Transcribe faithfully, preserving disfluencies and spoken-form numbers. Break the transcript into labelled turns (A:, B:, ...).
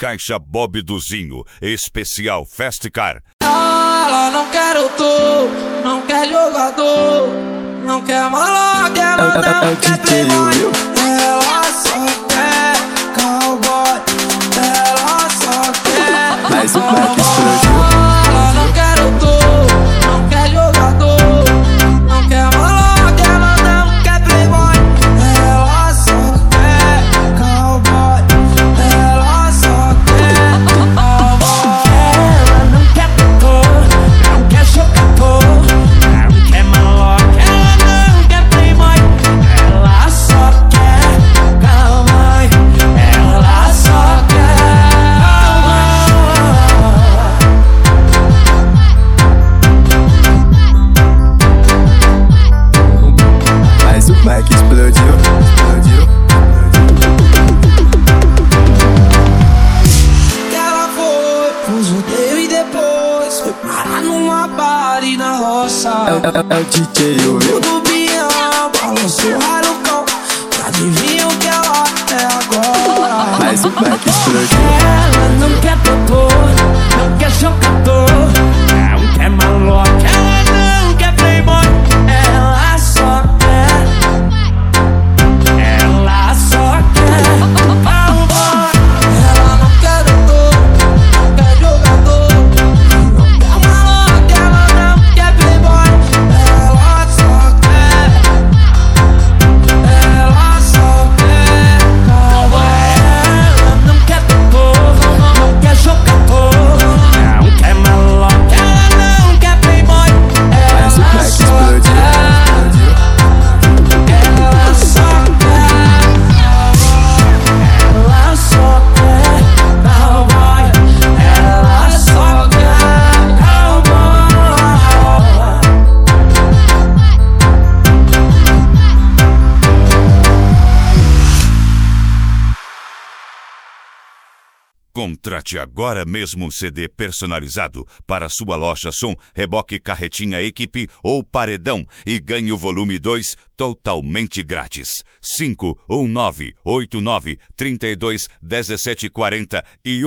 A: Caixa Bob Duzinho, especial Fast Car.
B: Ela não quer o tu, não quer jogador, não quer maloca, ela não quer playboy. Ela só quer cowboy, ela só quer
C: Mas o Black explodiu.
B: Ela não quer o tu, não quer jogador, não quer maloca, ela não quer playboy. Ela só quer cowboy, ela só quer cowboy. Ela não quer doutor, não quer jogador, não quer maloca, ela não quer playboy. Ela só quer cowboy, ela só quer cowboy.
C: Mas o Black explodiu, explodiu.
B: Ela foi pros rodeios e depois foi parar numa party na roça.
C: É, é, é o D J Will.
B: Tudo bião, balançou rarucão. Adivinha o que ela é agora?
C: Mas o Black explodiu.
B: Ela não quer doutor, não quer jogador, não quer maloca, ela não quer playboy. Ela só quer, ela só quer cowboy. Ela não quer doutor, não quer jogador, não quer maloca, ela não quer playboy. Ela só quer, ela só quer cowboy. Ela não quer doutor, não quer jogador, não quer maloca, ela não quer playboy.
C: Mas o
B: Ela
C: Black
B: só
C: explodiu,
B: quer,
C: explodiu.
B: ela só quer cowboy. Ela só quer cowboy. Ela só quer cowboy.
A: Contrate agora mesmo um C D personalizado para sua loja som, reboque, carretinha, equipe ou paredão e ganhe o volume dois totalmente grátis. cinco um nove oito nove três dois um sete quatro zero e